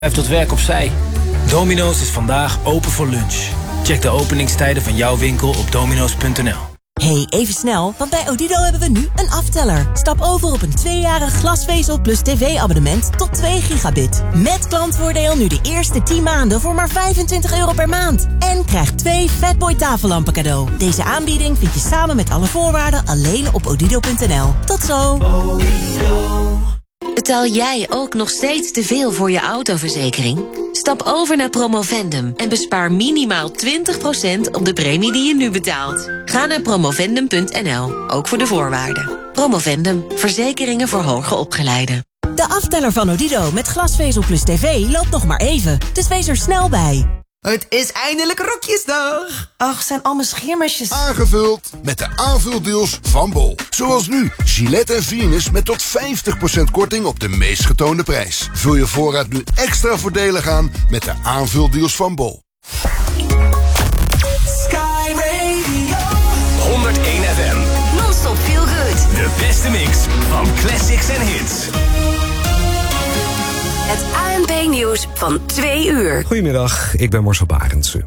Blijf tot werk opzij. Domino's is vandaag open voor lunch. Check de openingstijden van jouw winkel op domino's.nl. Hey, even snel, want bij Odido hebben we nu een afteller. Stap over op een 2-jarig glasvezel plus tv-abonnement tot 2 gigabit. Met klantvoordeel nu de eerste 10 maanden voor maar €25 per maand. En krijg 2 Fatboy tafellampen cadeau. Deze aanbieding vind je samen met alle voorwaarden alleen op odido.nl. Tot zo! Betaal jij ook nog steeds te veel voor je autoverzekering? Stap over naar Promovendum en bespaar minimaal 20% op de premie die je nu betaalt. Ga naar promovendum.nl, ook voor de voorwaarden. Promovendum, verzekeringen voor hoger opgeleiden. De afteller van Odido met glasvezel plus tv loopt nog maar even, dus wees er snel bij. Het is eindelijk Rokjesdag. Ach, zijn al mijn scheermesjes Aangevuld met de aanvuldeals van Bol. Zoals nu, Gillette en Venus met tot 50% korting op de meest getoonde prijs. Vul je voorraad nu extra voordelig aan met de aanvuldeals van Bol. Sky Radio 101 FM. Non-stop feel good. De beste mix van classics en hits. Het ANP-nieuws van 2 uur. Goedemiddag, ik ben Marcel Barendse.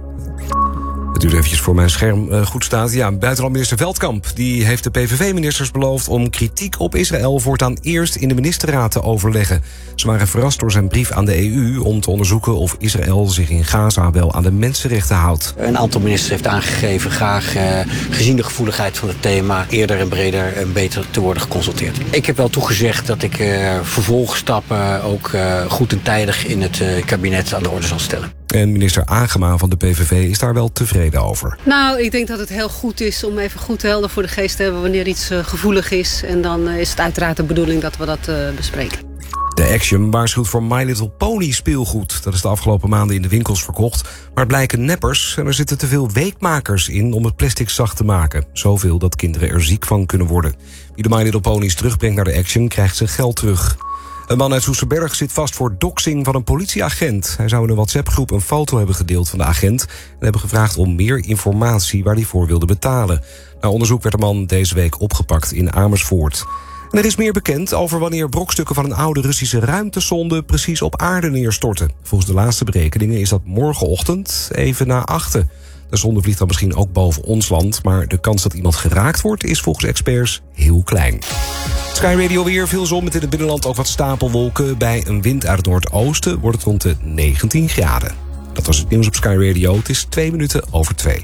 Het duurt eventjes voor mijn scherm goed staat. Ja, buitenlandminister Veldkamp die heeft de PVV-ministers beloofd om kritiek op Israël voortaan eerst in de ministerraad te overleggen. Ze waren verrast door zijn brief aan de EU om te onderzoeken of Israël zich in Gaza wel aan de mensenrechten houdt. Een aantal ministers heeft aangegeven graag gezien de gevoeligheid van het thema eerder en breder en beter te worden geconsulteerd. Ik heb wel toegezegd dat ik vervolgstappen ook goed en tijdig in het kabinet aan de orde zal stellen. En minister Agema van de PVV is daar wel tevreden over. Nou, ik denk dat het heel goed is om even goed helder voor de geest te hebben wanneer iets gevoelig is. En dan is het uiteraard de bedoeling dat we dat bespreken. De Action waarschuwt voor My Little Pony speelgoed. Dat is de afgelopen maanden in de winkels verkocht. Maar het blijken neppers en er zitten te veel weekmakers in om het plastic zacht te maken. Zoveel dat kinderen er ziek van kunnen worden. Wie de My Little Ponies terugbrengt naar de Action krijgt zijn geld terug. Een man uit Soesterberg zit vast voor doxing van een politieagent. Hij zou in een WhatsApp-groep een foto hebben gedeeld van de agent en hebben gevraagd om meer informatie waar hij voor wilde betalen. Na onderzoek werd de man deze week opgepakt in Amersfoort. En er is meer bekend over wanneer brokstukken van een oude Russische ruimtesonde precies op aarde neerstorten. Volgens de laatste berekeningen is dat morgenochtend even na 8:00. De zonde vliegt dan misschien ook boven ons land, maar de kans dat iemand geraakt wordt is volgens experts heel klein. Sky Radio weer, veel zon met in het binnenland ook wat stapelwolken. Bij een wind uit het noordoosten wordt het rond de 19 graden. Dat was het nieuws op Sky Radio. Het is 2:02.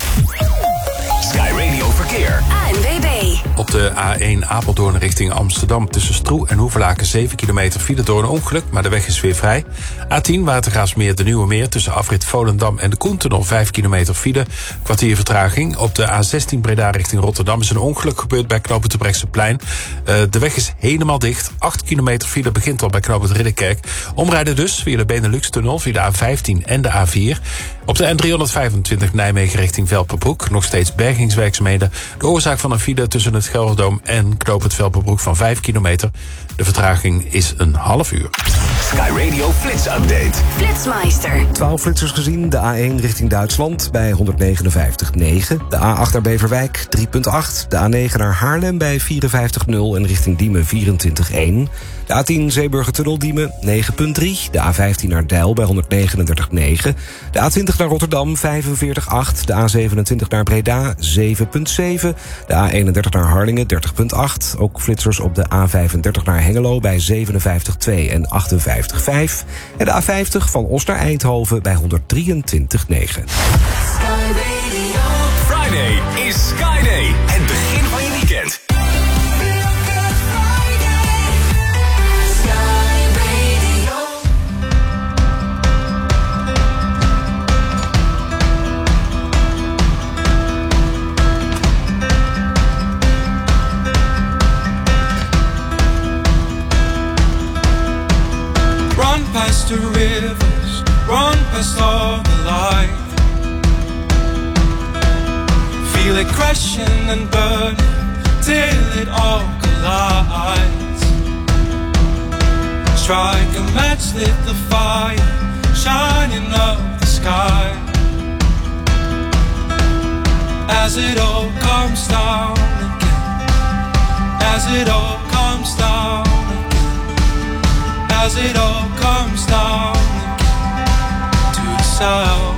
Sky Radio Verkeer. ANWB. Op de A1 Apeldoorn richting Amsterdam tussen Stroe en Hoevelaken 7 kilometer file door een ongeluk, maar de weg is weer vrij. A10 Watergraafsmeer de Nieuwe Meer tussen afrit Volendam en de Koentunnel 5 kilometer file. Kwartier vertraging. Op de A16 Breda richting Rotterdam is een ongeluk gebeurd bij knooppunt de Brechtseplein. De weg is helemaal dicht. 8 kilometer file begint al bij knooppunt Ridderkerk. Omrijden dus via de Benelux-tunnel, via de A15 en de A4. Op de N325 Nijmegen richting Velperbroek nog steeds bergingswerkzaamheden. De oorzaak van een file tussen het Gelderdoom en knooppunt Velperbroek van 5 kilometer. De vertraging is een half uur. Sky Radio Flits Update. Flitsmeister. 12 flitsers gezien. De A1 richting Duitsland bij 159,9. De A8 naar Beverwijk 3,8. De A9 naar Haarlem bij 54,0 en richting Diemen 24,1. De A10 Zeeburgertunnel Diemen 9,3. De A15 naar Dijl bij 139,9. De A20 naar Rotterdam 45,8. De A27 naar Breda 7,7. De A31 naar Harlingen 30,8. Ook flitsers op de A35 naar Hengelo bij 57,2 en 58,5. En de A50 van Os naar Eindhoven bij 123,9. Friday is Sky Day. Het begin van je weekend. Run past the rivers, run past all the light. Feel it crashing and burning till it all collides. Strike a match, lit the fire, shining up the sky. As it all comes down again, as it all comes down again, as it all comes down again. yourself.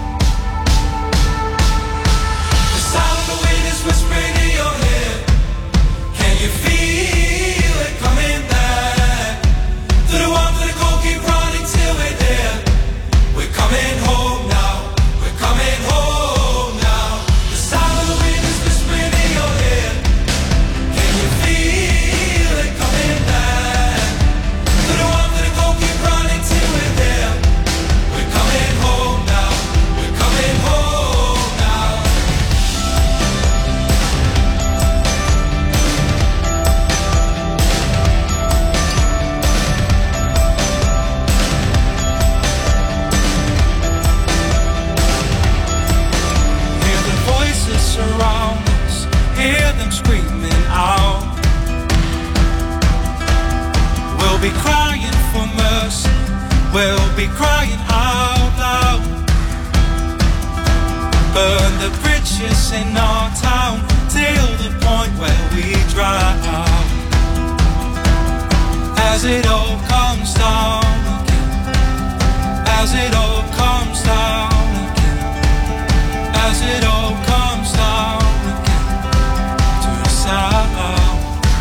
The sound of the wind is whispering in your head. Can you feel it coming back? To the warmth of the cold, keep running till we're there. We're coming home now. We're coming home now. The sound of the wind is whispering in your head. Can you feel it coming back? To the warmth of the cold, keep running till we're there. We're coming home now. We're coming home now. Hear the voices surround us. Hear them screaming out. We'll be crying for mercy. We'll be crying out loud. Burn the bridges in our town till the point where we drown. As it all comes down again. As it all comes down again. As it all comes down again to the sound.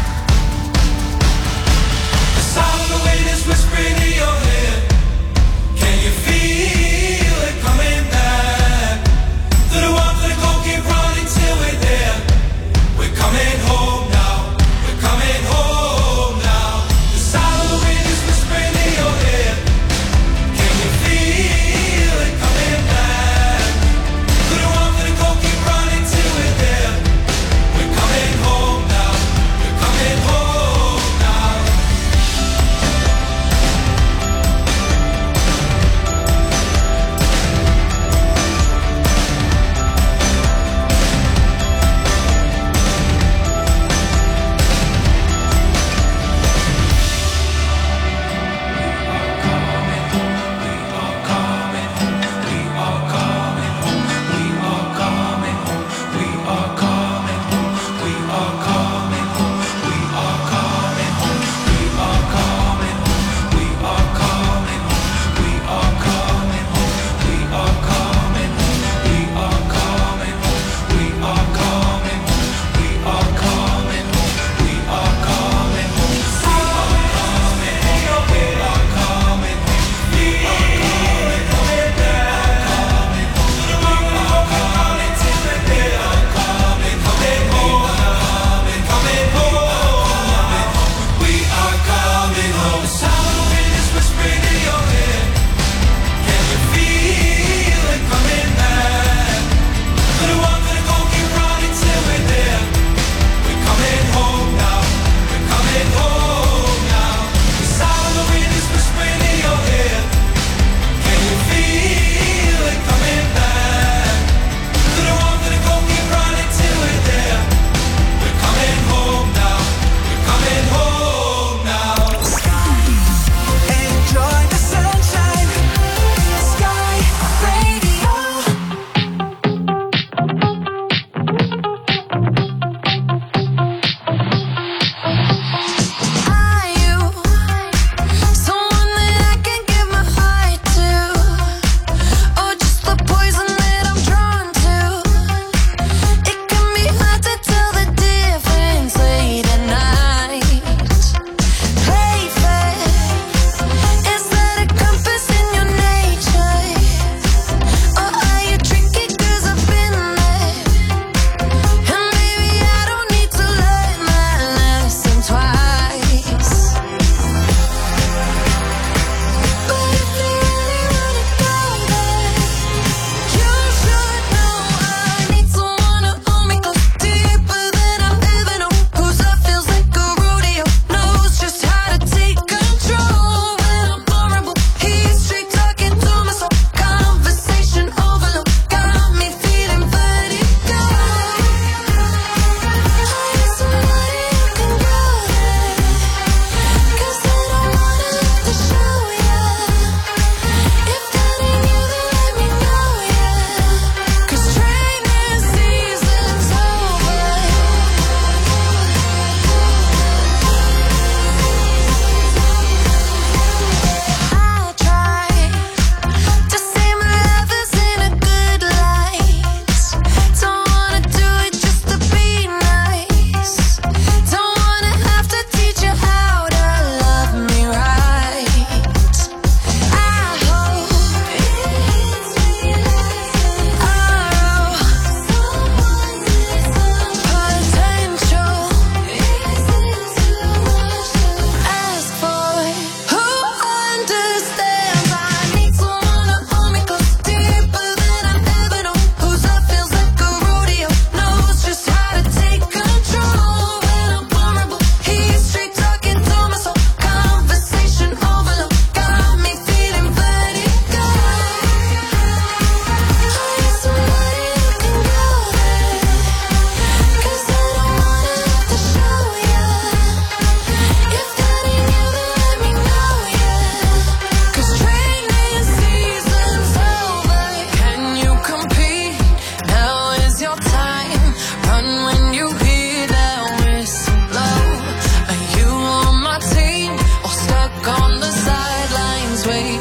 The sound of the wind is whispering in your head. Can you feel it coming back? To the warmth of the cold, keep running till we're there. We're coming home now. We're coming home now. The sound of the wind is whispering in your head.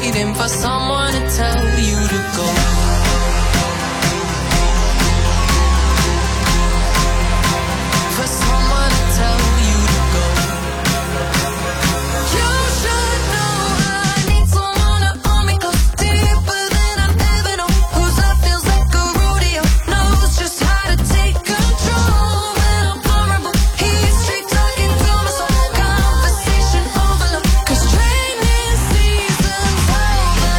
waiting for someone to tell you to go. For someone to tell you to go. You should know I need someone to hold me close, deeper than I've ever known. Whose love feels like a rodeo, knows just how to take control when I'm vulnerable. He's straight talking to my soul, conversation overload. 'Cause training season's over.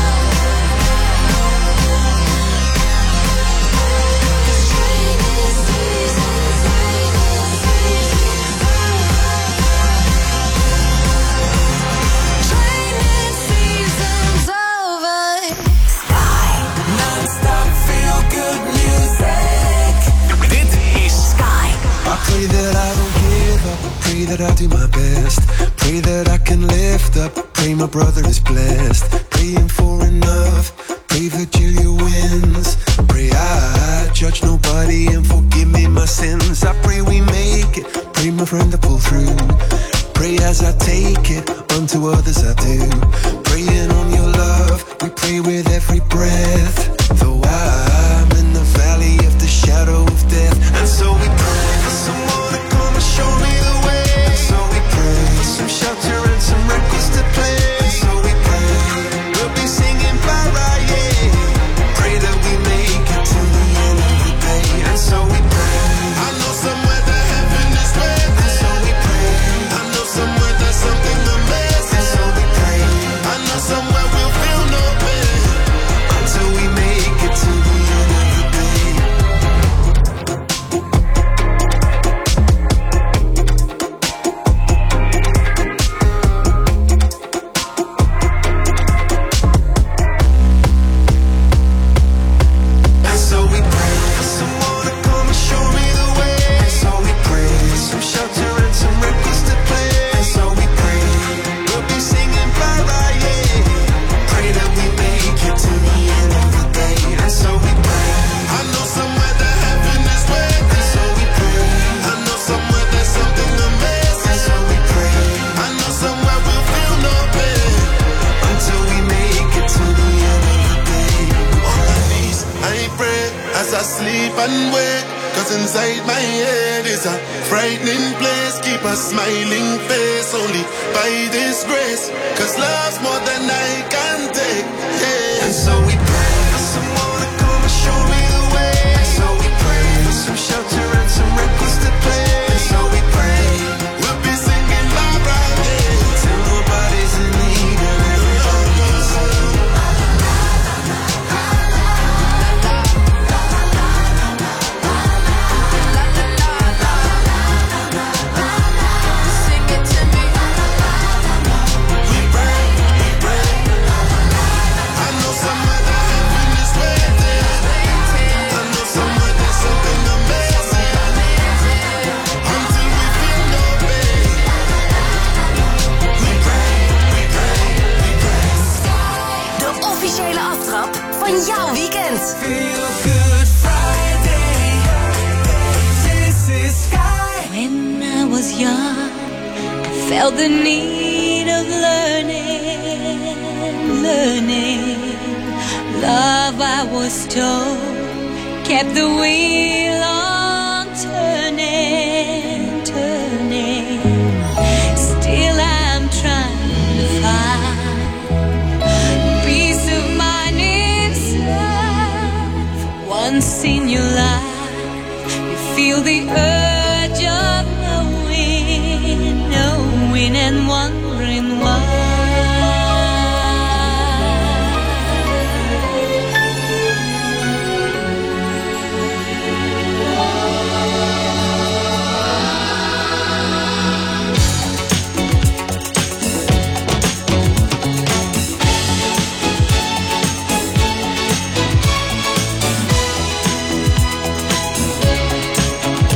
Training season's over. Sky. Non-stop feel good music. Dit is Sky. I pray that I don't give up. Pray that I do my best. Pray that I can lift up. Pray my brother is blessed. Praying for enough. Pray that Julia wins. Pray I judge nobody and forgive me my sins. I pray we make it. Pray my friend to pull through. Pray as I take it. Unto others I do. Praying on your love. We pray with every breath. Though I'm in the valley of the shadow of death. And so we pray for someone to come and show me the way. And so we pray for some shelter and some records to play. And so we pray we'll be singing Paraye. Pray that we make it to the end of the day. And so we pray. I know somewhere that heaven is waiting. And so we pray. I know somewhere there's something amazing. And so we pray. I know somewhere we'll feel no pain until we make it to the end of the day. And so we pray for someone to come and show me the way. And so we pray for some shelter and some records to play. And so we pray we'll be singing Paraye. Pray that we make it to the end of the day. And so we pray. I know somewhere that heaven is waiting. And so we pray. I know somewhere there's something amazing. And so we pray. I know somewhere we'll feel no pain until we make it to the end of the day. On my knees, I pray as I sleep and wake. 'Cause inside my head is a frightening place. Keep a smiling face only by this grace. 'Cause love's more than I can take. Yeah. And so we pray for someone to come and show me the way. And so we pray for some shelter and some records to play. And so we pray we'll be singing Paraye till nobody's in need and everybody's sing. Sing it to me. We pray. I know somewhere that heaven is waiting. I know somewhere there's something amazing until we feel no pain. We pray. De officiële aftrap van jouw weekend. Feel good Friday. This is Sky. When I was young, I felt the need of learning. Love, I was told, kept the wheel on turning. Still I'm trying to find peace of mind inside. For once in your life, you feel the urge of knowing and wondering why.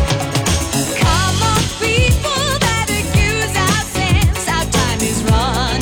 Come on, people, better use our sense. Our time is running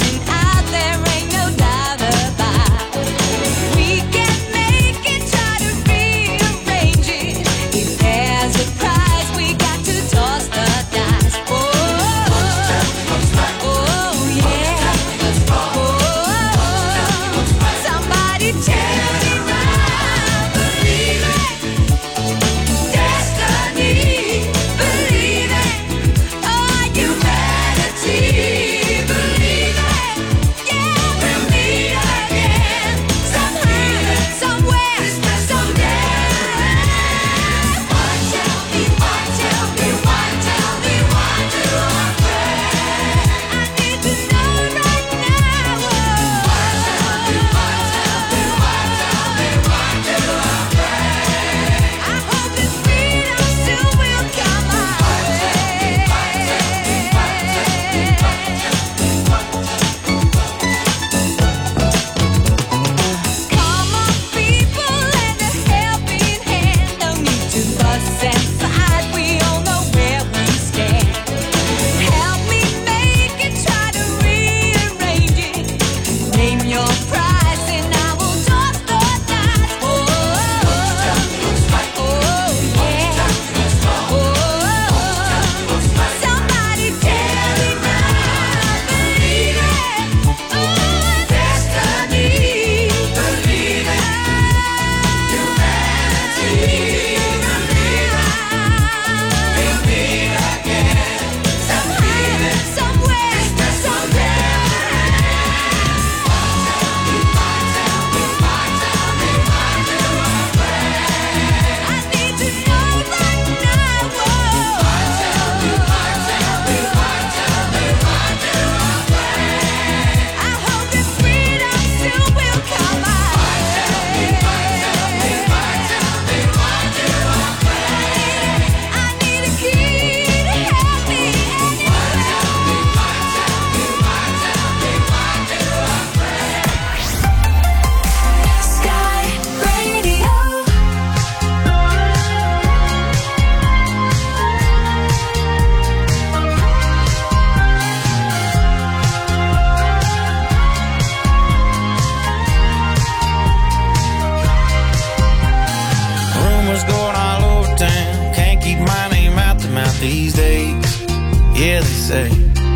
these days. Yeah, they say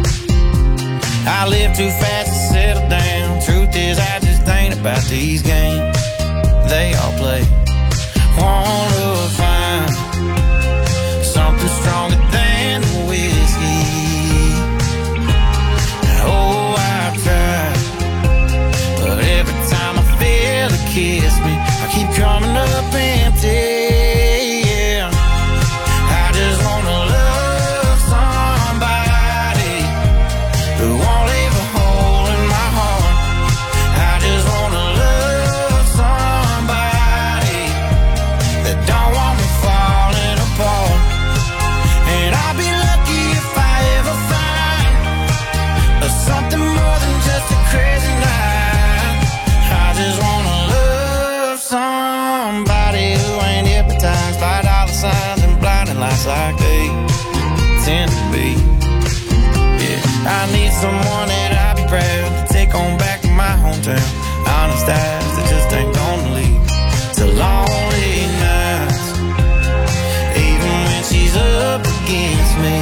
I live too fast to settle down. Truth is, I just ain't about these games they all play. Wanna find something stronger than whiskey. Oh, I've tried, but every time I feel it kiss me, I keep coming up empty. Yeah, I just wanna love somebody who won't leave a hole in my heart. I just wanna love somebody that don't want me falling apart. And I'll be lucky if I ever find something more than just a crazy night. I just wanna love somebody who ain't hypnotized by dollar signs and blinding lights like they tend to be. Yeah, I need someone that I'll be proud to take on back to my hometown. Honest eyes that just ain't gonna lead to lonely nights, even when she's up against me.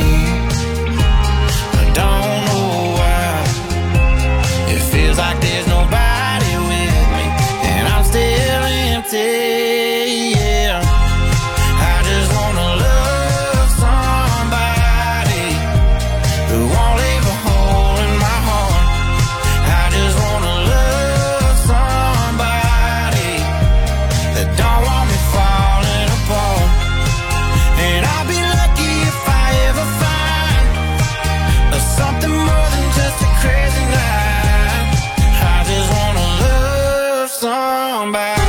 I don't know why it feels like there's nobody with me, and I'm still empty. Yeah, I just wanna love somebody who won't leave a hole in my heart. I just wanna love somebody that don't want me falling apart. And I'll be lucky if I ever find something more than just a crazy night. I just wanna love somebody.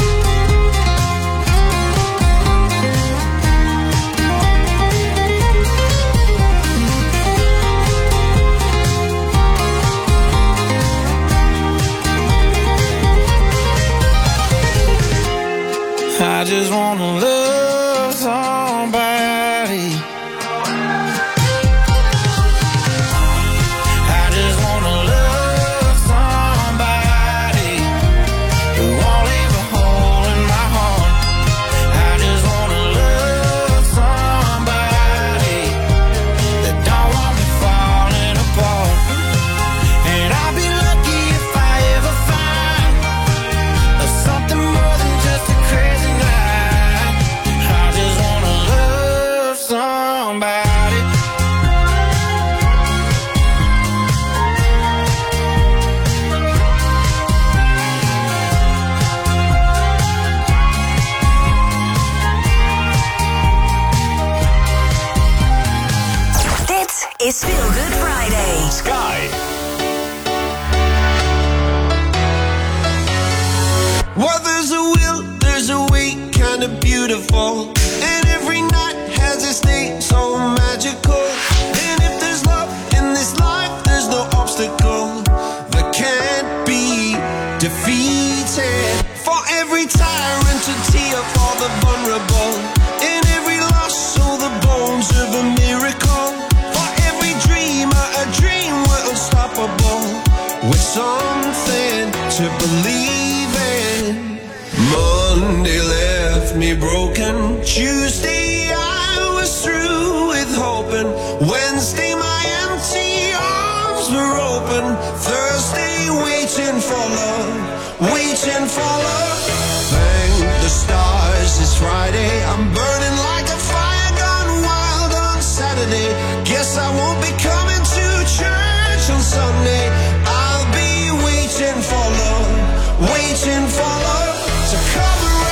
I just wanna love somebody. I just wanna love somebody who won't leave a hole in my heart. I just wanna love somebody that don't want me falling apart. And I'll be lucky if I ever find something more than just a crazy night. I just wanna love somebody. Dit is Feel Good Friday. Sky. Well, there's a will, there's a way, kind of beautiful. And every night has its day, so magical. And if there's love in this life, there's no obstacle that can't be defeated. For every tyrant to tear for the vulnerable. In every loss, so the bones of a miracle. For every dreamer, a dream we're unstoppable. With something to believe in. Monday left me broken. Tuesday I was through with hoping. Wednesday my empty arms were open. Thursday waiting for love, waiting for love. Thank the stars it's Friday. I'm burning like a fire gone wild on Saturday. Guess I won't be coming to church on Sunday. I'll be waiting for love, waiting for love to come around.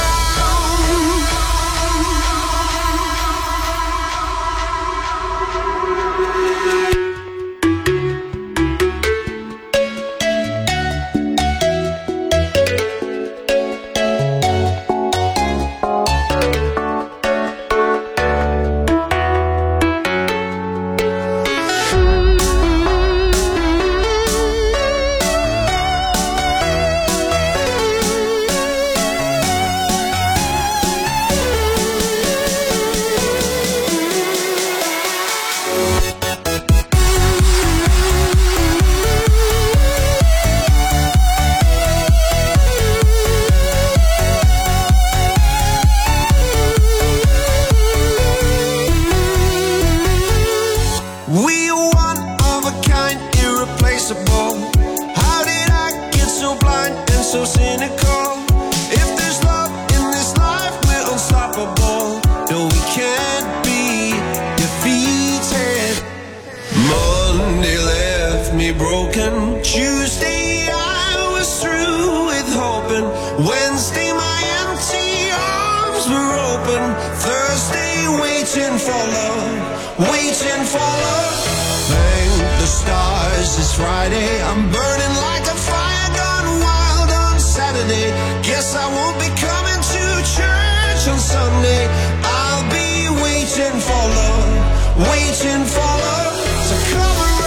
so cynical. If there's love in this life, we're unstoppable. No, we can't be defeated. Monday left me broken. Tuesday I was through with hoping. Wednesday my empty arms were open. Thursday waiting for love, waiting for love. Thank the stars it's Friday. I'm burning like a fire gone wild on Saturday. Guess I won't be coming to church on Sunday. I'll be waiting for love, waiting for love to come around.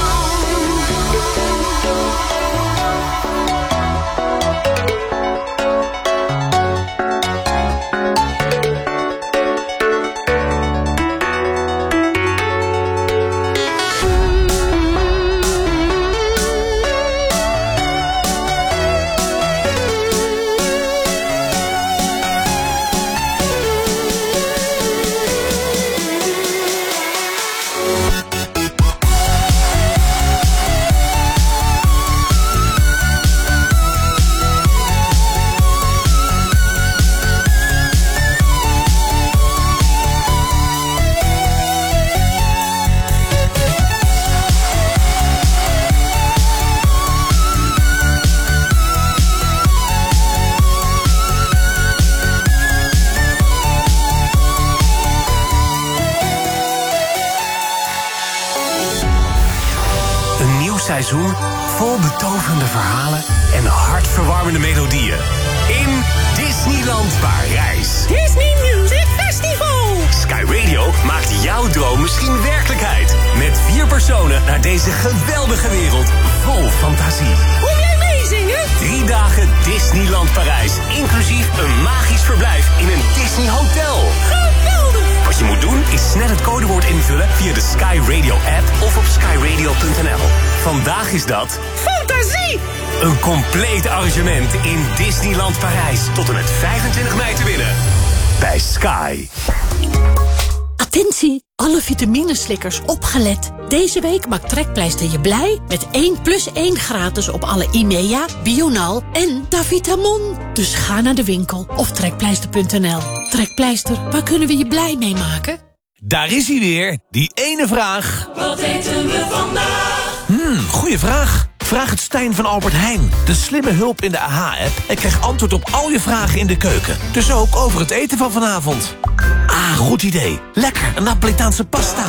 Seizoen vol betoverende verhalen en hartverwarmende melodieën. In Disneyland Parijs. Disney Music Festival! Sky Radio maakt jouw droom misschien werkelijkheid. Met 4 personen naar deze geweldige wereld vol fantasie. Kom jij meezingen? 3 dagen Disneyland Parijs, inclusief een magisch verblijf in een Disney hotel. Geweldig! Wat je moet doen is snel het codewoord invullen via de Sky Radio app of op skyradio.nl. Vandaag is dat fantasie! Een compleet arrangement in Disneyland Parijs tot en met 25 mei te winnen. Bij Sky. Attentie, alle vitamineslikkers opgelet. Deze week maakt Trekpleister je blij met 1+1 gratis op alle IMEA, Bional en Davitamon. Dus ga naar de winkel of trekpleister.nl. Trekpleister, waar kunnen we je blij mee maken? Daar is hij weer, die ene vraag. Wat eten we vandaag? Goeie vraag. Vraag het Stijn van Albert Heijn. De slimme hulp in de AH-app en krijg antwoord op al je vragen in de keuken. Dus ook over het eten van vanavond. Ah, goed idee. Lekker, een Napolitaanse pasta.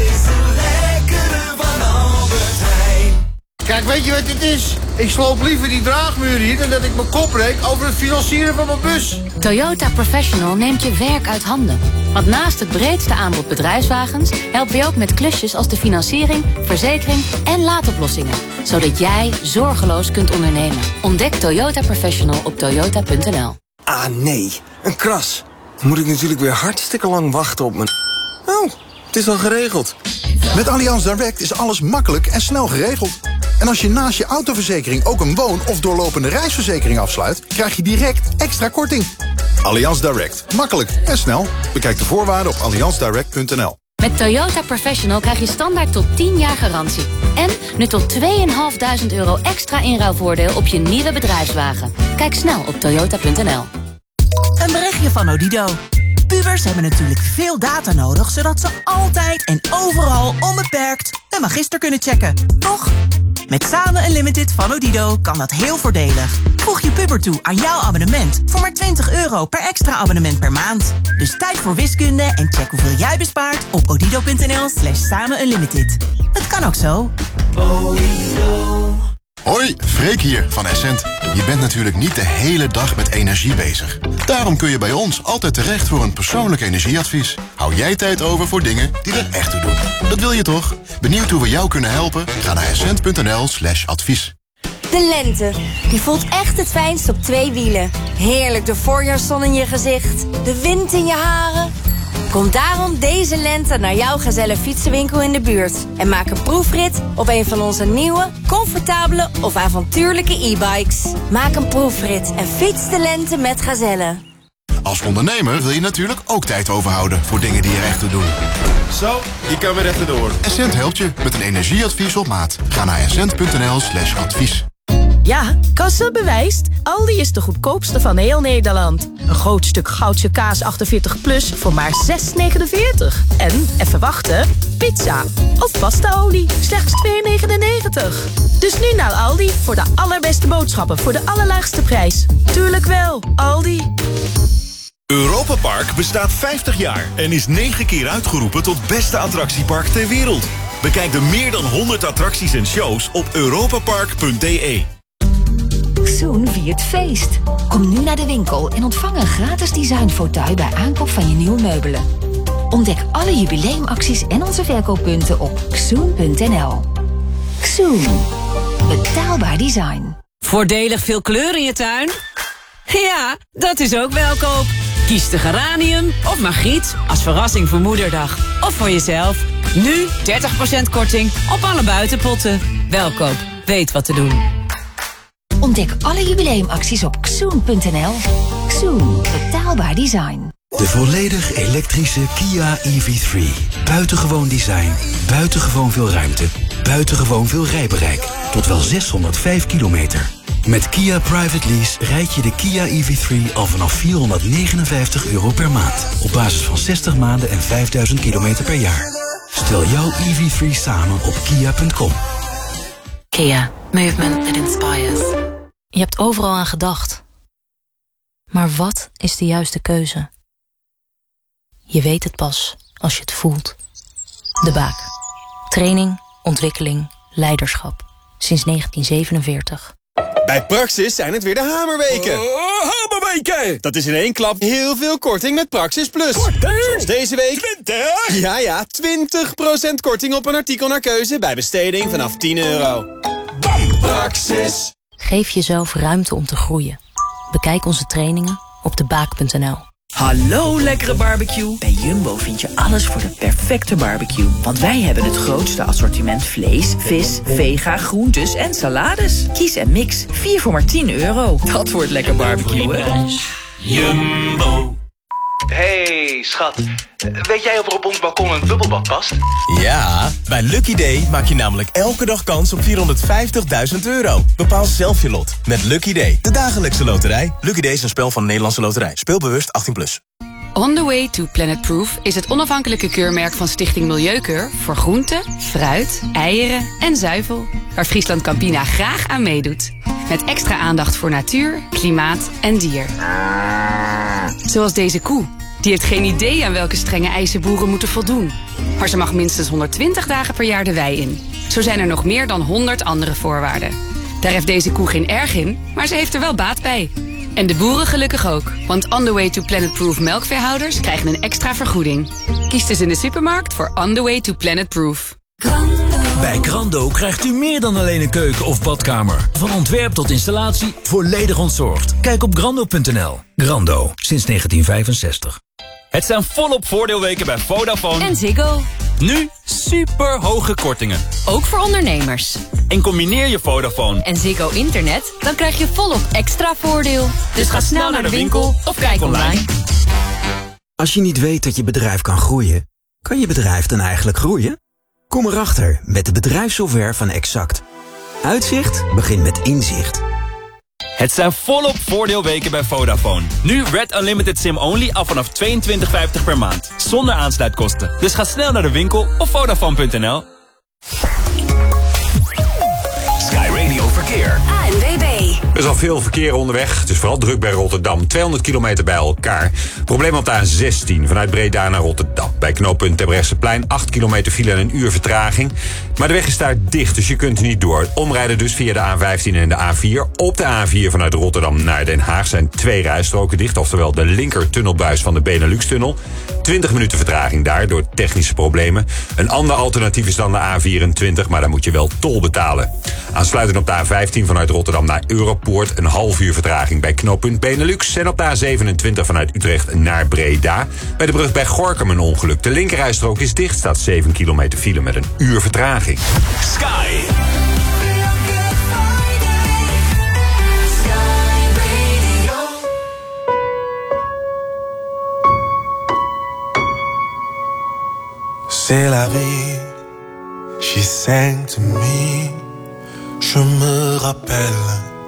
Kijk, weet je wat dit is? Ik sloop liever die draagmuur hier dan dat ik mijn kop breek over het financieren van mijn bus. Toyota Professional neemt je werk uit handen. Want naast het breedste aanbod bedrijfswagens helpen we ook met klusjes als de financiering, verzekering en laadoplossingen. Zodat jij zorgeloos kunt ondernemen. Ontdek Toyota Professional op toyota.nl. Ah nee, een kras. Dan moet ik natuurlijk weer hartstikke lang wachten op mijn... Oh, het is al geregeld. Met Allianz Direct is alles makkelijk en snel geregeld. En als je naast je autoverzekering ook een woon- of doorlopende reisverzekering afsluit, krijg je direct extra korting. Allianz Direct. Makkelijk en snel. Bekijk de voorwaarden op allianzdirect.nl. Met Toyota Professional krijg je standaard tot 10 jaar garantie. En nu tot €2.500 extra inruilvoordeel op je nieuwe bedrijfswagen. Kijk snel op toyota.nl. Een berichtje van Odido. Pubers hebben natuurlijk veel data nodig, zodat ze altijd en overal onbeperkt een magister kunnen checken. Toch? Met Samen Unlimited van Odido kan dat heel voordelig. Voeg je puber toe aan jouw abonnement voor maar €20 per extra abonnement per maand. Dus tijd voor wiskunde en check hoeveel jij bespaart op odido.nl/samenunlimited. Het kan ook zo. Hoi, Freek hier van Essent. Je bent natuurlijk niet de hele dag met energie bezig. Daarom kun je bij ons altijd terecht voor een persoonlijk energieadvies. Hou jij tijd over voor dingen die er echt toe doen. Dat wil je toch? Benieuwd hoe we jou kunnen helpen? Ga naar essent.nl/advies. De lente, die voelt echt het fijnst op 2 wielen. Heerlijk de voorjaarszon in je gezicht, de wind in je haren. Kom daarom deze lente naar jouw Gazelle fietsenwinkel in de buurt. En maak een proefrit op een van onze nieuwe, comfortabele of avontuurlijke e-bikes. Maak een proefrit en fiets de lente met Gazelle. Als ondernemer wil je natuurlijk ook tijd overhouden voor dingen die er echt toe doen. Zo, je kan weer rechterdoor. Essent helpt je met een energieadvies op maat. Ga naar essent.nl/advies. Ja, Kassa bewijst. Aldi is de goedkoopste van heel Nederland. Een groot stuk Goudse kaas 48 plus voor maar €6,49. En, even wachten, pizza of pastaolie, slechts €2,99. Dus nu naar Aldi voor de allerbeste boodschappen voor de allerlaagste prijs. Tuurlijk wel, Aldi. Europa Park bestaat 50 jaar en is 9 keer uitgeroepen tot beste attractiepark ter wereld. Bekijk de meer dan 100 attracties en shows op europapark.de. Zoen viert feest. Kom nu naar de winkel en ontvang een gratis designfauteuil bij aankoop van je nieuwe meubelen. Ontdek alle jubileumacties en onze verkooppunten op xoen.nl. Xoen. Betaalbaar design. Voordelig veel kleur in je tuin? Ja, dat is ook Welkoop. Kies de geranium of margriet als verrassing voor Moederdag. Of voor jezelf. Nu 30% korting op alle buitenpotten. Welkoop. Weet wat te doen. Ontdek alle jubileumacties op xoen.nl. Xoen. Betaalbaar design. De volledig elektrische Kia EV3. Buitengewoon design, buitengewoon veel ruimte, buitengewoon veel rijbereik. Tot wel 605 kilometer. Met Kia Private Lease rijd je de Kia EV3 al vanaf €459 per maand. Op basis van 60 maanden en 5000 kilometer per jaar. Stel jouw EV3 samen op kia.com. Kia. Movement that inspires. Je hebt overal aan gedacht. Maar wat is de juiste keuze? Je weet het pas als je het voelt. De Baak. Training, ontwikkeling, leiderschap. Sinds 1947. Bij Praxis zijn het weer de hamerweken. Hamerweken! Dat is in één klap heel veel korting met Praxis Plus. Zoals deze week. 20? Ja, 20% korting op een artikel naar keuze bij besteding vanaf €10. Praxis. Geef jezelf ruimte om te groeien. Bekijk onze trainingen op debaak.nl. Hallo lekkere barbecue. Bij Jumbo vind je alles voor de perfecte barbecue. Want wij hebben het grootste assortiment vlees, vis, vega, groentes en salades. Kies en mix, 4 voor maar €10. Dat wordt lekker barbecue, hè? Jumbo. Hey, schat. Weet jij of er op ons balkon een bubbelbad past? Ja, bij Lucky Day maak je namelijk elke dag kans op €450.000. Bepaal zelf je lot met Lucky Day, de dagelijkse loterij. Lucky Day is een spel van de Nederlandse Loterij. Speel bewust 18+. On the Way to Planet Proof is het onafhankelijke keurmerk van Stichting Milieukeur voor groenten, fruit, eieren en zuivel, waar Friesland Campina graag aan meedoet. Met extra aandacht voor natuur, klimaat en dier. Zoals deze koe. Die heeft geen idee aan welke strenge eisen boeren moeten voldoen. Maar ze mag minstens 120 dagen per jaar de wei in. Zo zijn er nog meer dan 100 andere voorwaarden. Daar heeft deze koe geen erg in, maar ze heeft er wel baat bij. En de boeren gelukkig ook. Want On the Way to Planet Proof melkveehouders krijgen een extra vergoeding. Kies dus in de supermarkt voor On the Way to Planet Proof. Bij Grando krijgt u meer dan alleen een keuken of badkamer. Van ontwerp tot installatie, volledig ontzorgd. Kijk op grando.nl. Grando, sinds 1965. Het zijn volop voordeelweken bij Vodafone En Ziggo. Nu super hoge kortingen. Ook voor ondernemers. En combineer je Vodafone En Ziggo Internet, dan krijg je volop extra voordeel. Dus ga snel naar de winkel of kijk online. Als je niet weet dat je bedrijf kan groeien, kan je bedrijf dan eigenlijk groeien? Kom erachter met de bedrijfssoftware van Exact. Uitzicht begint met inzicht. Het zijn volop voordeelweken bij Vodafone. Nu Red Unlimited SIM-only af vanaf €22,50 per maand. Zonder aansluitkosten. Dus ga snel naar de winkel of Vodafone.nl. Sky Radio Verkeer. ANWB. Er is al veel verkeer onderweg. Het is vooral druk bij Rotterdam. 200 kilometer bij elkaar. Probleem op de A16 vanuit Breda naar Rotterdam. Bij knooppunt Terbrechtseplein 8 kilometer file en een uur vertraging. Maar de weg is daar dicht, dus je kunt er niet door. Omrijden dus via de A15 en de A4. Op de A4 vanuit Rotterdam naar Den Haag zijn 2 rijstroken dicht. Oftewel de linker tunnelbuis van de Benelux-tunnel. 20 minuten vertraging daar door technische problemen. Een ander alternatief is dan de A24, maar daar moet je wel tol betalen. Aansluitend op de A15 vanuit Rotterdam naar Europoort. Een half uur vertraging bij knooppunt Benelux. En op de A27 vanuit Utrecht naar Breda. Bij de brug bij Gorinchem een ongeluk. De linkerrijstrook is dicht. Staat 7 kilometer file met een uur vertraging. Sky. C'est la vie, she sang to me. Je me rappelle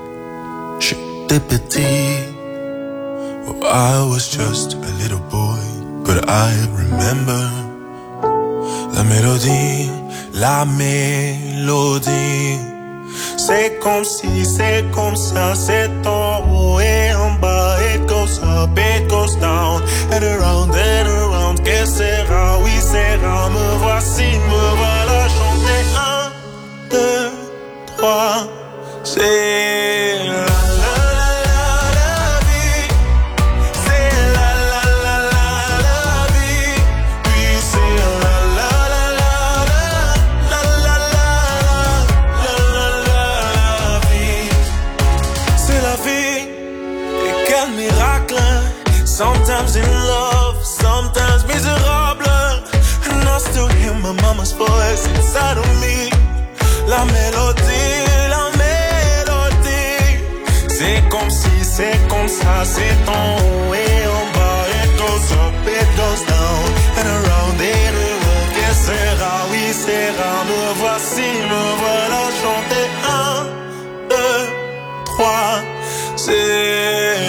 j'étais petit. Oh, I was just a little boy, but I remember la mélodie, la mélodie. C'est comme si, c'est comme ça, c'est en haut et en bas. It goes up, it goes down, and around, que sera, oui sera. Me voici, me voilà chanter. 1, 2, 3, c'est la la la la vie. C'est la la la la la vie. Oui, c'est la la la la la la la la vie. C'est la vie. Et quel miracle. Sometimes in love, sometimes miserable. And I still hear my mama's voice inside of me. La mélodie, la mélodie. C'est comme si, c'est comme ça, c'est en haut et en bas. It goes up, it goes down, and around it around. Que sera, oui sera. Me voici, me voilà chanter. 1, 2, 3, c'est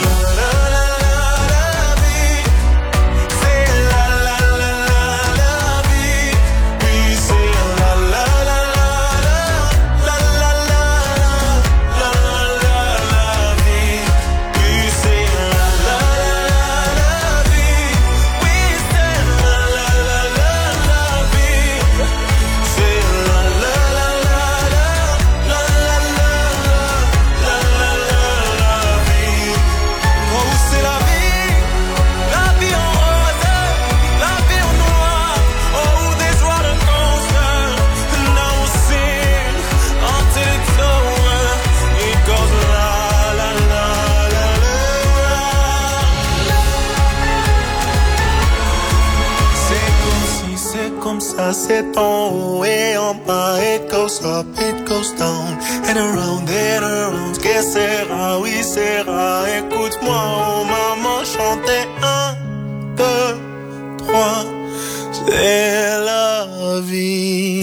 c'est en haut et en bas. It goes up, it goes down, and around, que sera, oui sera. Écoute-moi, oh maman, chanter. 1, 2, 3, c'est la vie.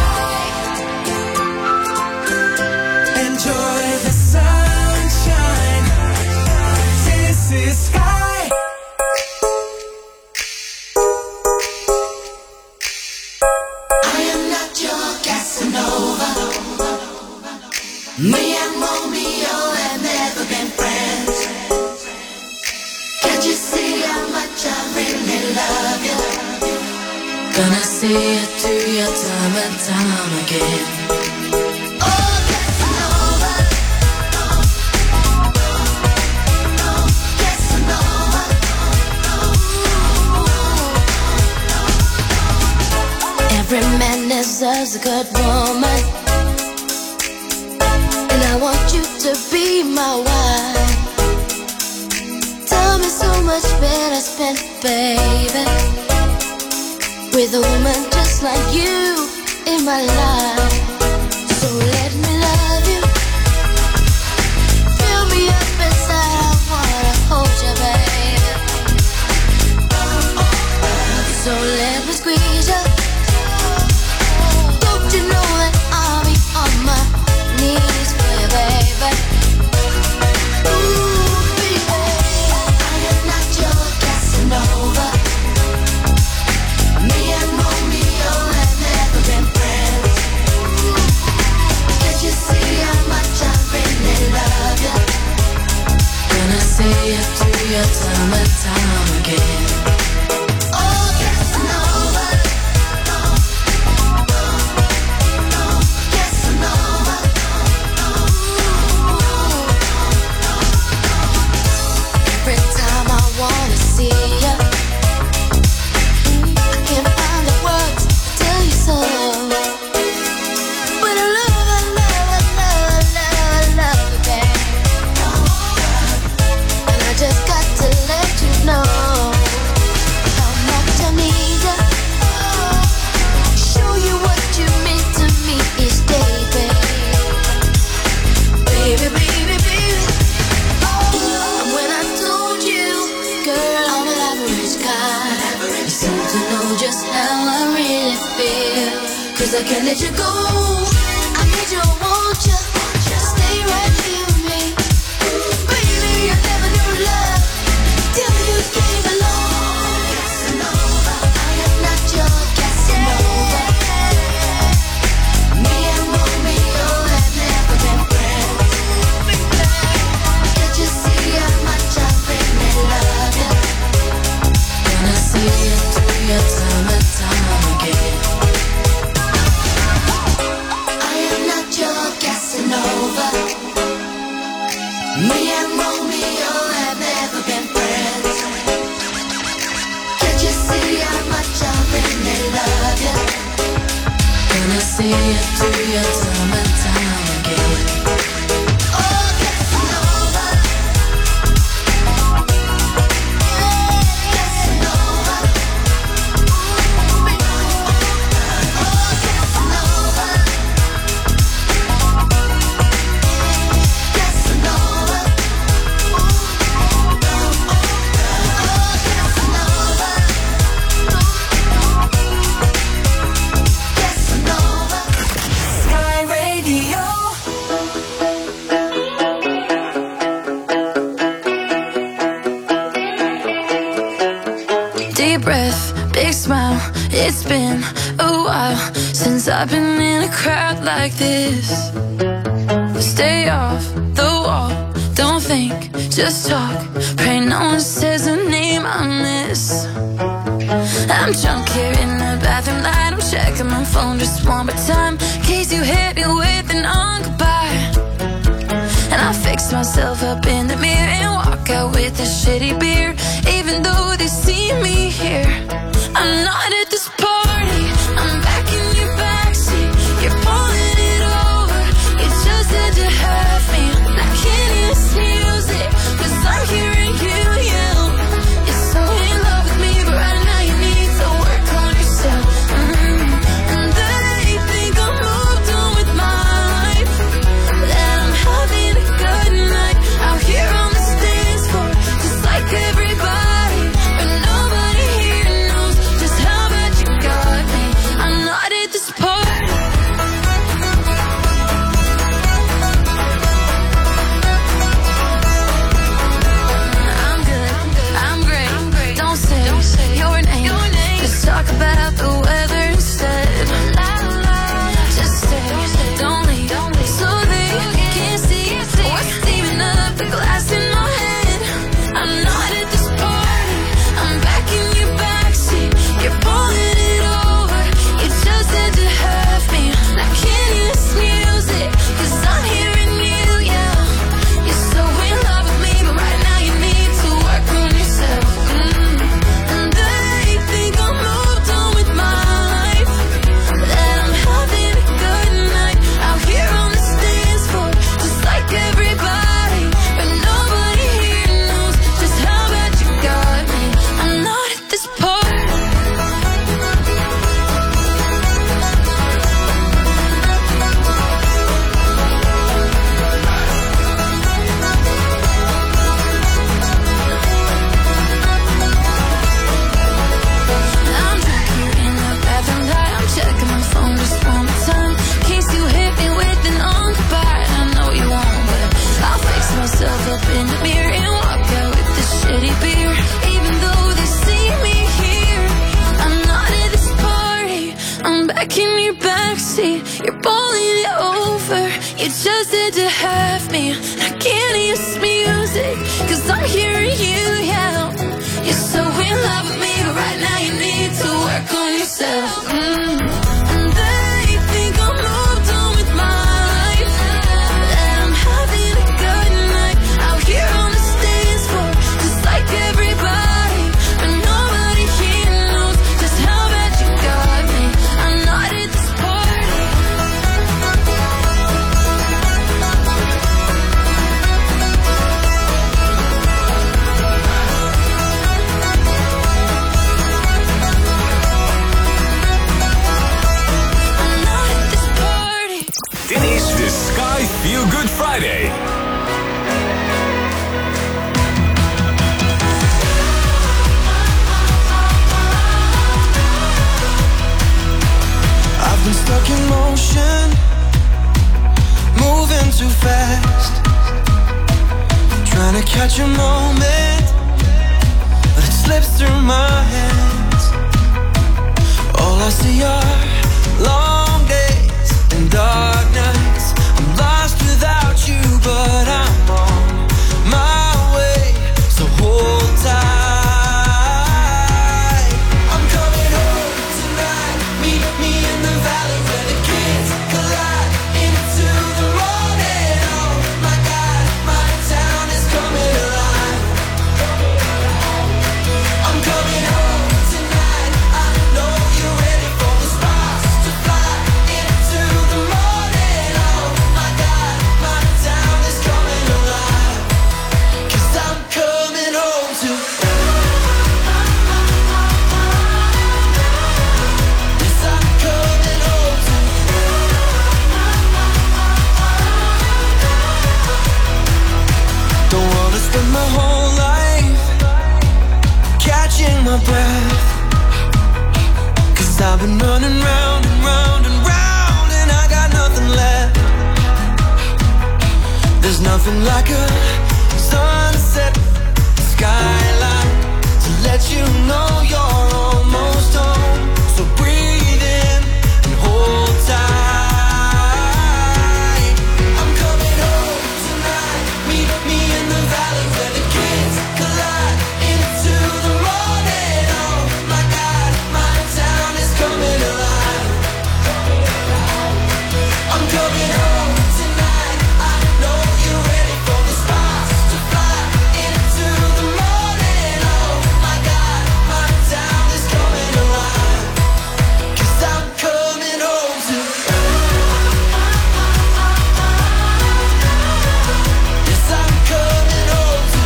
Enjoy the sunshine. This is Sky. Me and Romeo have never been friends. Can't you see how much I really love you? Gonna see it through your time and time again. Oh, Casanova. Casanova. Every man deserves a good woman. I want you to be my wife. Time is so much better spent, baby, with a woman just like you in my life. So let me love you. Fill me up inside, I wanna hold you, baby. So let me squeeze you. Don't you know that I'll be on my knees, baby. Ooh, baby, I am not your Casanova. Me and Romeo have never been friends. Can't you see how much I really love you? Gonna see it through your time and time again. Oh, Casanova. Casanova. Every time I wanna see you, I can't find the words to tell you so. But I love you, babe. And I just got to let you know how much I need you. Show you what you mean to me each day, babe. Baby, baby, baby. And when I told you, girl, I'm an average guy, you seem to know just how I really feel. 'Cause I can't let you go. I need you, I want you. Stay right here with me, baby. and Romeo have never been friends. Can't you see how much I really love you? Gonna see you through your time and time again. Oh, Casanova. Casanova. Oh, Casanova. Casanova. Casanova. Sky Radio. Deep breath, big smile. It's been a while since I've been in a crowd like this. Stay off the wall, don't think, just talk. Pray no one says a name I miss. I'm drunk here in the bathroom light. I'm checking my phone just one more time, in case you hit me with an goodbye. And I fix myself up in the mirror and walk out with a shitty beer. Even though they see me here, I'm not at this party. I'm back in your backseat. You're pulling it over. You just had to have me. I can't hear this music, 'cause I'm hearing you yell. You're so in love with me, but right now you need to work on yourself. And they think I'm moved on with my life, that I'm having a good night out here on the dance floor, just like everybody. But nobody here knows just how bad you got me. I'm not at this party. I'm good, I'm great. Don't say your name. Just talk about the weather instead. Just stay, don't leave, so they can't see what's steaming up the glass in my head. I'm not at this party. I'm back in your backseat. You're pulling it over. You just had to have me. I can't hear this music, 'cause I'm hearing you yell. You're so in love with me, but right now you need to work on yourself. And they think I'm moved on with my life, that I'm having a good night out here on the dance floor, just like everybody. But nobody here knows just how bad you got me. I'm not at this party. I'm drunk here in the bathroom light. I'm checking my phone just one more time, in case you hit me with an goodbye. I know you won't, but I'll fix myself up in the mirror and walk out with this shitty beer. Even though they see me here, I'm not at this party. I'm back in your backseat. You're pulling it over. You just had to have me. I can't hear this music, 'cause I'm hearing you yell. You're so in love with me, but right now you need to work on yourself. And they think I'm moved on with my life, that I'm having a good night out here on the dance floor, just like everybody. But nobody here knows just how bad you got me. I'm not at this party. I'm not at this party. Dit is de Sky Feel Good Friday. I've been stuck in motion, moving too fast, trying to catch a moment, but it slips through my hands. All I see are long days and dark nights. I'm lost without you, but I'm on my way, so hold tight. I'm coming home tonight. Meet me in the valley where the kids collide into the morning. Oh my God, my town is catching my breath, 'cause I've been running round and round and round, and I got nothing left. There's nothing like a sunset skyline to let you know you're almost home. So breathe in and hold tight. I'm coming home tonight. Meet me in the valley where the kids collide into the morning. Oh my God, my town is coming alive. I'm coming home tonight. I know you're ready for the sparks to fly into the morning. Oh my God, my town is coming alive. 'Cause I'm coming home to. Yes, I'm coming home to.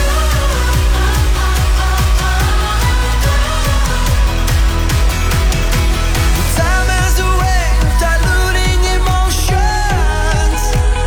Time has a way of diluting emotions,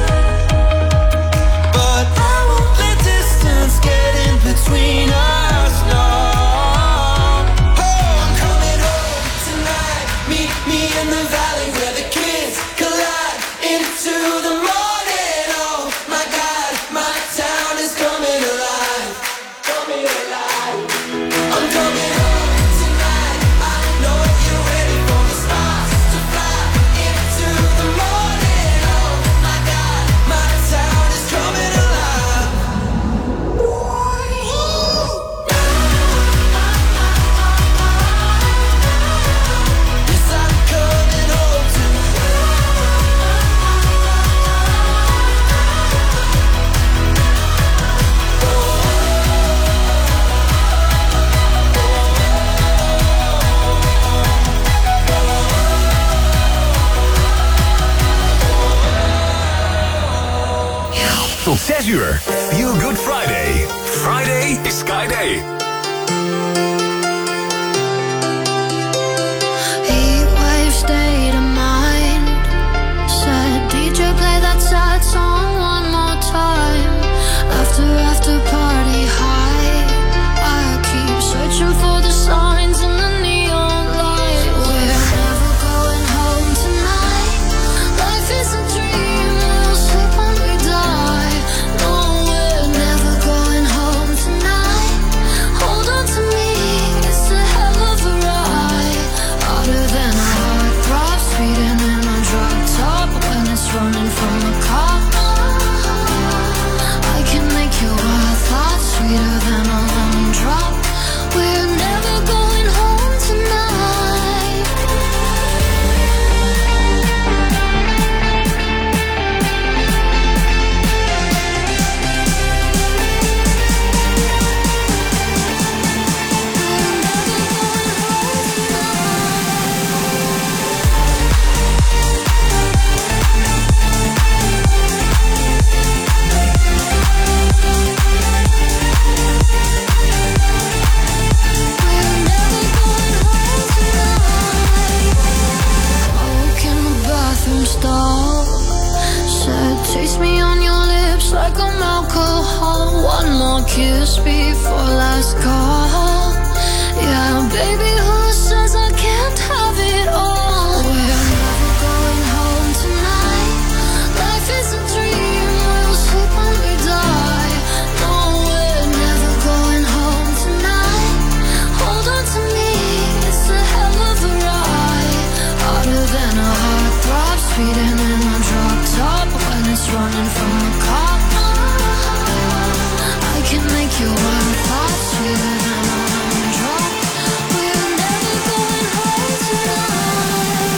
but I won't let distance get in between us, no. Oh, I'm coming home tonight. Meet me in the valley where the kids collide into the morning. Oh my God, my town is coming alive. Coming alive. I'm coming home tonight. I know you're ready for the stars to fly into the morning. Oh my God, my town is coming alive. Yes, I'm coming home to. Tot 6 uur. Feel Good Friday. Friday is Sky Day. Heatwave state of mind. Said DJ play that sad song one more time. After party high. I keep searching for the signs in the neon light. We're never going home tonight. Life is a dream, we'll sleep when we die. No, we're never going home tonight. Hold on to me, it's a hell of a ride. Harder than a heart throb, speeding in a drop top when it's running from a cop. I can make your wild thoughts sweeter than a lemon drop. We're never going home tonight. Smoke in the bathroom stall. Said taste me on your lips like I'm alcohol. One more kiss before last call. Yeah, baby, who says I can't have it all? We're never going home tonight. Life is a dream, we'll sleep when we die. No, we're never going home tonight. Hold on to me, it's a hell of a ride. Harder than a heart throb, speeding in a drop top when it's running from a cop. I can make your wild thoughts sweeter than a lemon drop. We're never going home tonight.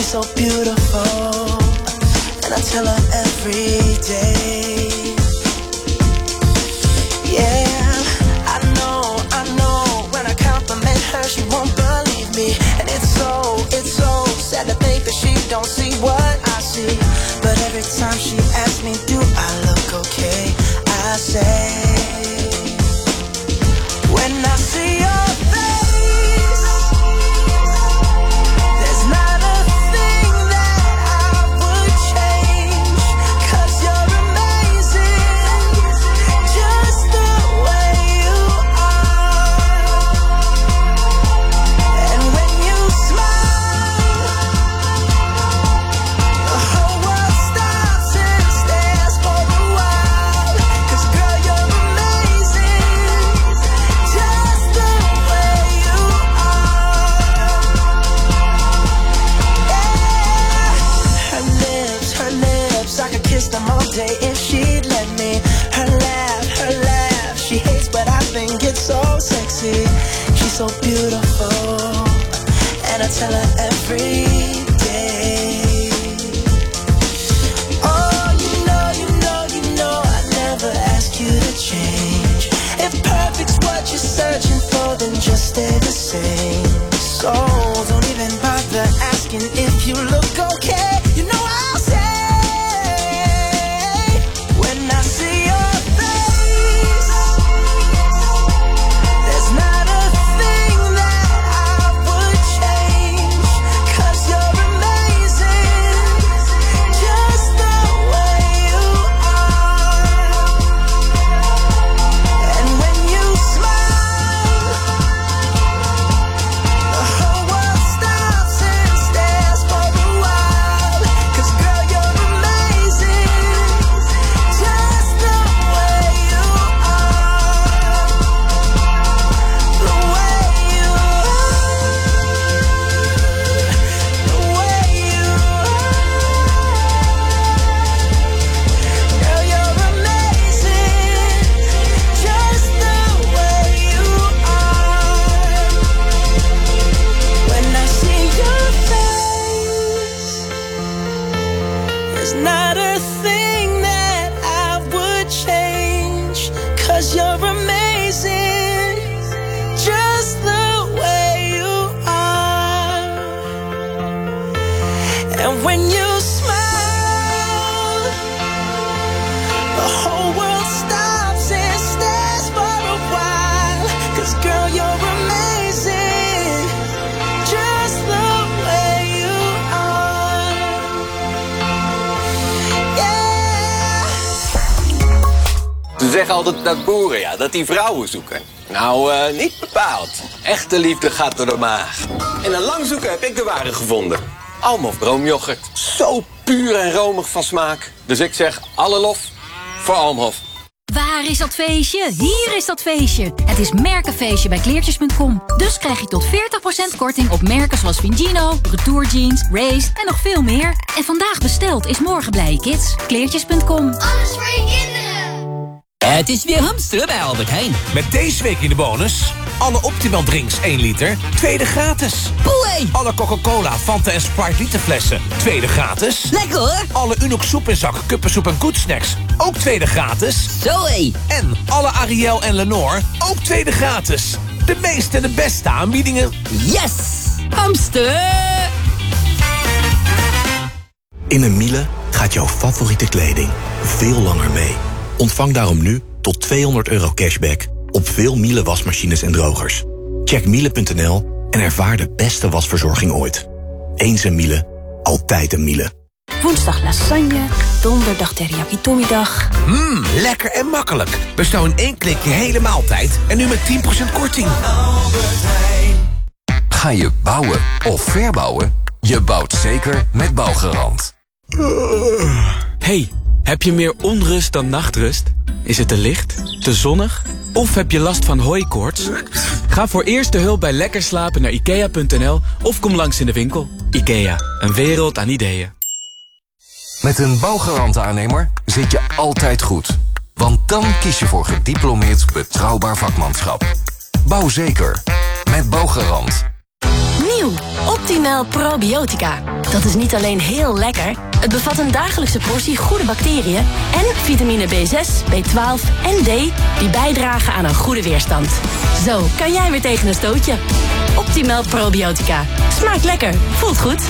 so beautiful, and I tell her every day. Yeah, I know, when I compliment her, she won't believe me. And it's so sad to think that she don't see what I see. But every time she asks me, do I look okay, I say, when I see your face, there's not a thing that I would change, 'cause you're amazing, just the way you are. And when you smile, the whole world stops and stares for a while, 'cause girl, you're amazing, just the way you are. Yeah. Her lips, I could kiss them all day if she'd let me. Her laugh, she hates but I think it's so sexy. She's so beautiful, and I tell her every day. Oh, you know, I never ask you to change. If perfect's what you're searching for, then just stay the same. So don't even bother asking if you look okay. You know I'll say, when I see your face, there's not a thing that I would change, 'cause you're amazing, just the way you are. And when you smile, the whole world stops and stares for a while, 'cause girl, you're amazing, just the way you are. The way you are, the way you are. Girl, you're amazing, just the way you are. When I see your face, there's not a thing that I would change, 'cause you're amazing, just the way you are. And when you smile, the whole world stops and stares for a while, 'cause girl, you're amazing, just the way you are. Yeah. Ze zeggen altijd dat boeren, dat die vrouwen zoeken. Nou, niet bepaald. Echte liefde gaat door de maag. En na lang zoeken heb ik de ware gevonden. Almhof Droomyoghurt. Zo puur en romig van smaak. Dus ik zeg alle lof voor Almhof. Waar is dat feestje? Hier is dat feestje. Het is Merkenfeestje bij kleertjes.com. Dus krijg je tot 40% korting op merken zoals Vingino, Retour Jeans, Race en nog veel meer. En vandaag besteld is morgen blije kids. Kleertjes.com. Alles voor je kinderen. Het is weer hamsteren bij Albert Heijn. Met deze week in de bonus: alle Optimal drinks 1 liter, tweede gratis. Boei! Alle Coca-Cola, Fanta en Sprite literflessen, tweede gratis. Lekker hoor! Alle Unox soep en zak, kuppensoep en Good Snacks, ook tweede gratis. Zoé! En alle Ariel en Lenore, ook tweede gratis. De meeste en de beste aanbiedingen. Yes! Hamster! In een Miele gaat jouw favoriete kleding veel langer mee. Ontvang daarom nu tot €200 cashback op veel Miele wasmachines en drogers. Check miele.nl en ervaar de beste wasverzorging ooit. Eens een Miele, altijd een Miele. Woensdag lasagne, donderdag teriyaki tommydag. Lekker en makkelijk. Bestel in 1 klik je hele maaltijd en nu met 10% korting. Ga je bouwen of verbouwen? Je bouwt zeker met Bouwgarant. Hey, heb je meer onrust dan nachtrust? Is het te licht, te zonnig of heb je last van hooikoorts? Ga voor eerste hulp bij lekker slapen naar ikea.nl of kom langs in de winkel. Ikea, een wereld aan ideeën. Met een Bouwgarant-aannemer zit je altijd goed. Want dan kies je voor gediplomeerd betrouwbaar vakmanschap. Bouw zeker. Met Bouwgarant. Nieuw Nieuw, Optimal Probiotica. Dat is niet alleen heel lekker, het bevat een dagelijkse portie goede bacteriën en vitamine B6, B12 en D die bijdragen aan een goede weerstand. Zo kan jij weer tegen een stootje. Optimal Probiotica. Smaakt lekker, voelt goed.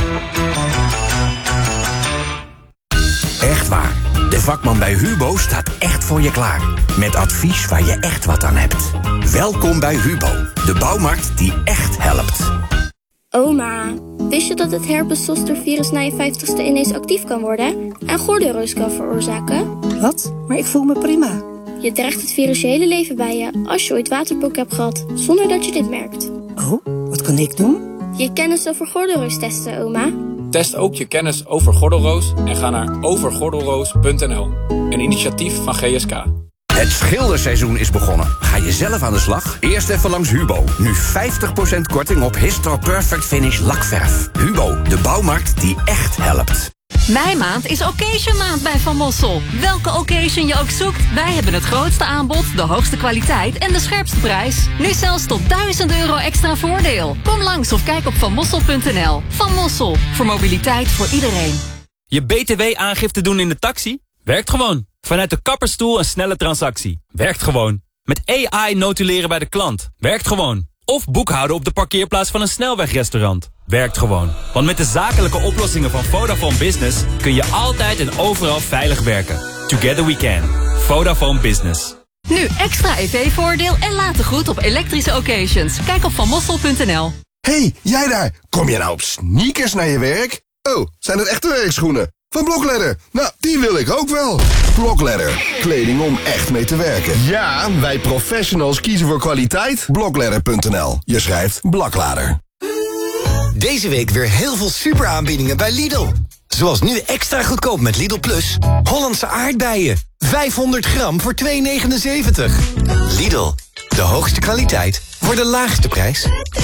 Echt waar. De vakman bij Hubo staat echt voor je klaar. Met advies waar je echt wat aan hebt. Welkom bij Hubo, de bouwmarkt die echt helpt. Oma, wist je dat het herpes-zostervirus na je 50ste ineens actief kan worden en gordelroos kan veroorzaken? Wat? Maar ik voel me prima. Je draagt het virus je hele leven bij je als je ooit waterpook hebt gehad, zonder dat je dit merkt. Oh, wat kan ik doen? Je kennis over gordelroos testen, oma. Test ook je kennis over gordelroos en ga naar overgordelroos.nl. Een initiatief van GSK. Het schilderseizoen is begonnen. Ga je zelf aan de slag? Eerst even langs Hubo. Nu 50% korting op Histor Perfect Finish lakverf. Hubo, de bouwmarkt die echt helpt. Meimaand is Occasion maand bij Van Mossel. Welke occasion je ook zoekt, wij hebben het grootste aanbod, de hoogste kwaliteit en de scherpste prijs. Nu zelfs tot €1000 extra voordeel. Kom langs of kijk op vanmossel.nl. Van Mossel, voor mobiliteit voor iedereen. Je BTW-aangifte doen in de taxi? Werkt gewoon. Vanuit de kapperstoel een snelle transactie. Werkt gewoon. Met AI notuleren bij de klant. Werkt gewoon. Of boekhouden op de parkeerplaats van een snelwegrestaurant. Werkt gewoon. Want met de zakelijke oplossingen van Vodafone Business kun je altijd en overal veilig werken. Together we can. Vodafone Business. Nu extra EV-voordeel en later goed op elektrische occasions. Kijk op vanmossel.nl. Hey, jij daar! Kom je nou op sneakers naar je werk? Oh, zijn het echte werkschoenen? Van Blokledder. Nou, die wil ik ook wel. Blokledder. Kleding om echt mee te werken. Ja, wij professionals kiezen voor kwaliteit. Blokledder.nl. Je schrijft Blaklader. Deze week weer heel veel super aanbiedingen bij Lidl. Zoals nu extra goedkoop met Lidl Plus. Hollandse aardbeien. 500 gram voor €2,79. Lidl. De hoogste kwaliteit voor de laagste prijs.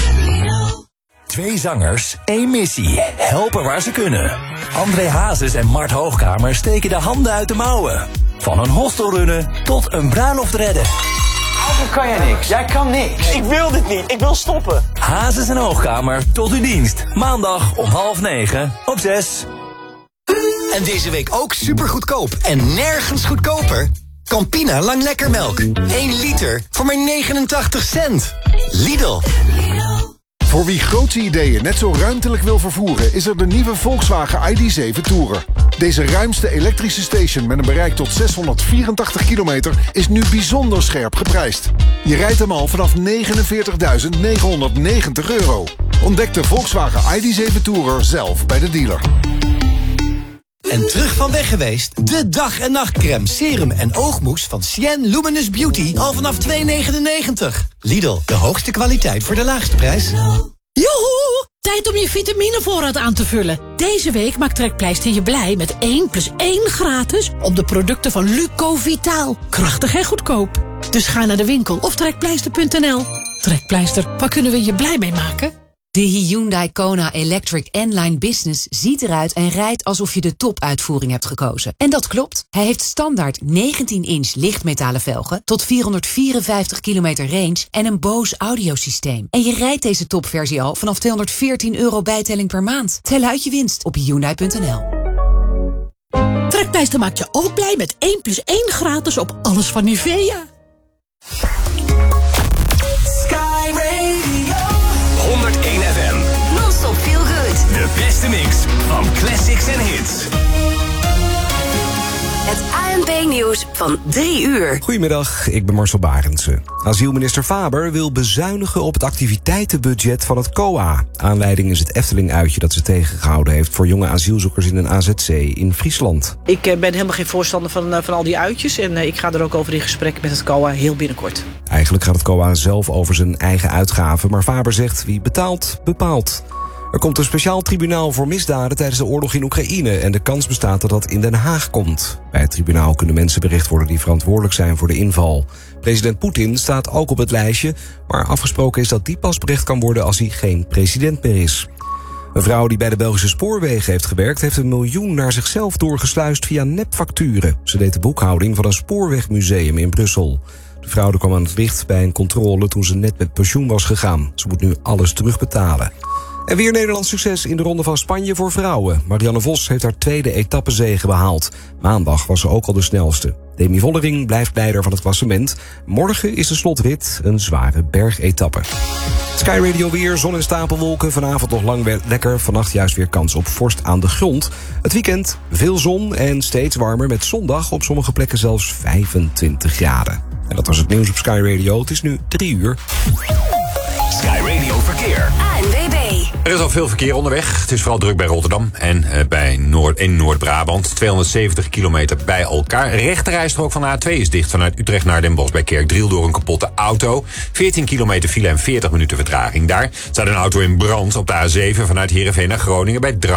2 zangers, 1 missie. Helpen waar ze kunnen. André Hazes en Mart Hoogkamer steken de handen uit de mouwen. Van een hostel runnen tot een bruiloft redden. Eigenlijk kan jij niks. Jij kan niks. Ik wil dit niet. Ik wil stoppen. Hazes en Hoogkamer tot uw dienst. Maandag om 8:30 op 6. En deze week ook super goedkoop. En nergens goedkoper. Campina Lang Lekkermelk. 1 liter voor maar 89 cent. Lidl. Voor wie grootse ideeën net zo ruimtelijk wil vervoeren, is er de nieuwe Volkswagen ID.7 Tourer. Deze ruimste elektrische station met een bereik tot 684 kilometer is nu bijzonder scherp geprijsd. Je rijdt hem al vanaf €49.990. Ontdek de Volkswagen ID.7 Tourer zelf bij de dealer. En terug van weg geweest? De dag- en nachtcrème, serum en oogmoes van Cien Luminous Beauty al vanaf €2,99. Lidl, de hoogste kwaliteit voor de laagste prijs. Joehoe! Tijd om je vitaminevoorraad aan te vullen. Deze week maakt Trekpleister je blij met 1+1 gratis op de producten van Lucovitaal. Krachtig en goedkoop. Dus ga naar de winkel of trekpleister.nl. Trekpleister, waar kunnen we je blij mee maken? De Hyundai Kona Electric N-Line Business ziet eruit en rijdt alsof je de topuitvoering hebt gekozen. En dat klopt. Hij heeft standaard 19-inch lichtmetalen velgen tot 454 kilometer range en een Bose audiosysteem. En je rijdt deze topversie al vanaf €214 bijtelling per maand. Tel uit je winst op Hyundai.nl. Trekpleister maakt je ook blij met 1+1 gratis op alles van Nivea. Sky Radio 101 FM. Non-stop feel good. De beste mix van classics en hits. Het ANP-nieuws van 3 uur. Goedemiddag, ik ben Marcel Barendse. Asielminister Faber wil bezuinigen op het activiteitenbudget van het COA. Aanleiding is het Efteling-uitje dat ze tegengehouden heeft voor jonge asielzoekers in een AZC in Friesland. Ik ben helemaal geen voorstander van al die uitjes. En ik ga er ook over in gesprek met het COA heel binnenkort. Eigenlijk gaat het COA zelf over zijn eigen uitgaven, maar Faber zegt wie betaalt, bepaalt. Er komt een speciaal tribunaal voor misdaden tijdens de oorlog in Oekraïne en de kans bestaat dat dat in Den Haag komt. Bij het tribunaal kunnen mensen berecht worden die verantwoordelijk zijn voor de inval. President Poetin staat ook op het lijstje, maar afgesproken is dat die pas berecht kan worden als hij geen president meer is. Een vrouw die bij de Belgische spoorwegen heeft gewerkt heeft $1 miljoen naar zichzelf doorgesluist via nepfacturen. Ze deed de boekhouding van een spoorwegmuseum in Brussel. De fraude kwam aan het licht bij een controle toen ze net met pensioen was gegaan. Ze moet nu alles terugbetalen. En weer Nederlands succes in de Ronde van Spanje voor vrouwen. Marianne Vos heeft haar tweede etappezege behaald. Maandag was ze ook al de snelste. Demi Vollering blijft leider van het klassement. Morgen is de slotrit, een zware bergetappe. Sky Radio weer, zon en stapelwolken. Vanavond nog lang lekker, vannacht juist weer kans op vorst aan de grond. Het weekend veel zon en steeds warmer met zondag op sommige plekken zelfs 25 graden. En dat was het nieuws op Sky Radio. Het is nu 3 uur. Sky Radio Verkeer. ANWB. Er is al veel verkeer onderweg. Het is vooral druk bij Rotterdam en in Noord-Brabant. 270 kilometer bij elkaar. Rechterrijstrook van de A2 is dicht vanuit Utrecht naar Den Bosch bij Kerkdriel door een kapotte auto. 14 kilometer file en 40 minuten vertraging daar. Er staat een auto in brand op de A7 vanuit Heerenveen naar Groningen bij